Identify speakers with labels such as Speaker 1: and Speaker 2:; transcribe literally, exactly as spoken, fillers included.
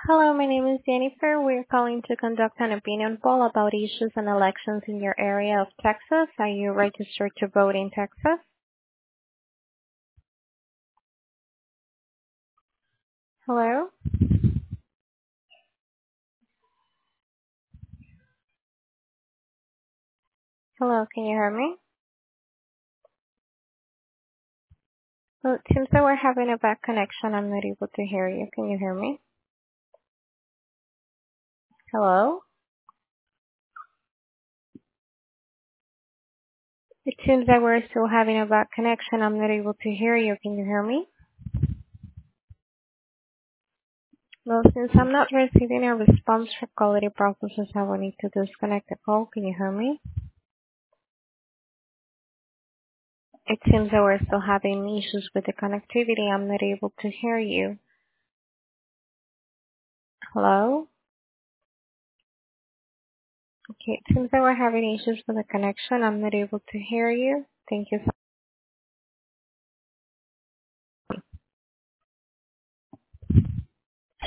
Speaker 1: Hello, my name is Jennifer. We're calling to conduct an opinion poll about issues and elections in your area of Texas. Are you registered to vote in Texas? Hello? Hello, can you hear me? Well, it seems that we're having a bad connection. I'm not able to hear you. Can you hear me? Hello? It seems that we're still having a bad connection. I'm not able to hear you. Can you hear me? Well, since I'm not receiving a response for quality purposes, I will need to disconnect the call. Can you hear me? It seems that we're still having issues with the connectivity. I'm not able to hear you. Hello? Okay, it seems that we're having issues with the connection. I'm not able to hear you. Thank you so